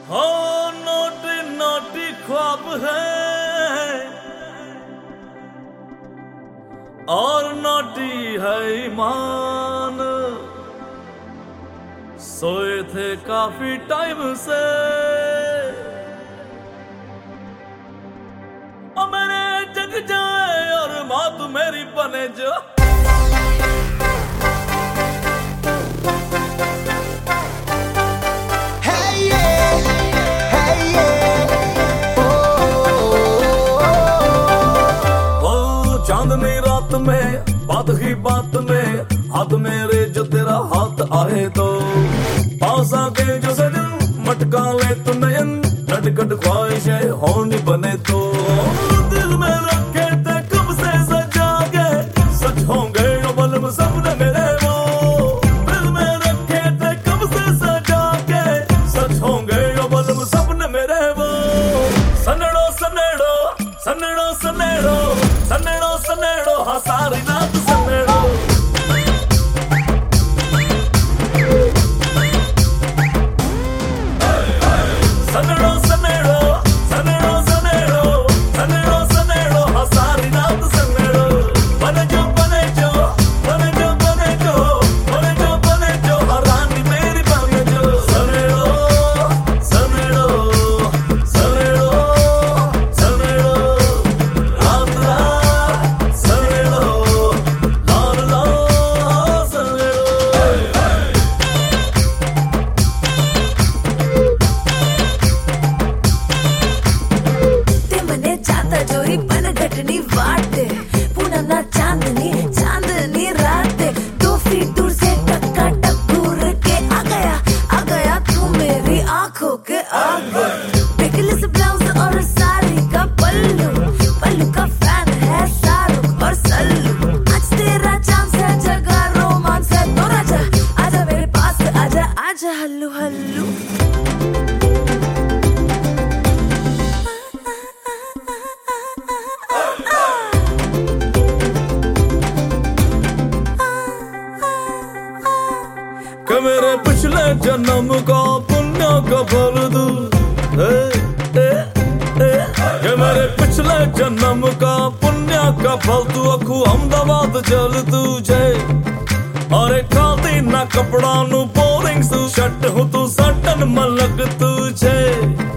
हो naughty naughty ख्वाब है और नोटी है ईमान। सोए थे काफी टाइम से और मेरे जग जाए और माँ तू मेरी बने जो। चांदनी रात में बात ही बात में हाथ मेरे जो तेरा हाथ आए तो पास आके जो सजन मटका ले तो नयन नटखट ख्वाहिशें होनी बने तो दिल में रखे थे कब से सजा के सच होंगे यो बलम सपने मेरे वो। दिल में रखे थे कब से सजा के सच होंगे यो बलम सपने मेरे वो। सनेड़ो सनेड़ो सनेड़ो सनेड़ो सनेड़ो सनेड़ो हाँ सारी रात सनेड़ो। सनेड़ो सनेड़ो सनेड़ो सनेड़ो सनेड़ो सनेड़ो हाँ सारी रात सनेड़ो। बने जो बने जो बने जो बने जो बने जो बने जो हाँ रानी मेरी बने जो। सनेड़ो सनेड़ो सनेड़ो सनेड़ो रात रात सनेड़ो लाल लाल सनेड़ो। मने जाता जोरी बन घटनी वाटे पुनः ना चांदनी चांदनी रात 2 फीट दूर से टक्का टक्कर के आ गया तू मेरी आंखों के आगे। पिकलिस ब्लाउज और साड़ी का पल्लू का फैन है शाहरुख और सल्लू। आज तेरा चांस है जगह रोमांस है तो राजा आजा मेरे पास आजा आजा हल्लू हल्लू। कि मेरे पिछले जन्म का पुण्य का फल दू कि मेरे पिछले जन्म का पुण्य का फल तू अखू अहमदाबाद जल तुझे। अरे खाती ना कपड़ा नु बोरिंग सू शट हूँ तू सटन मलक तुझे।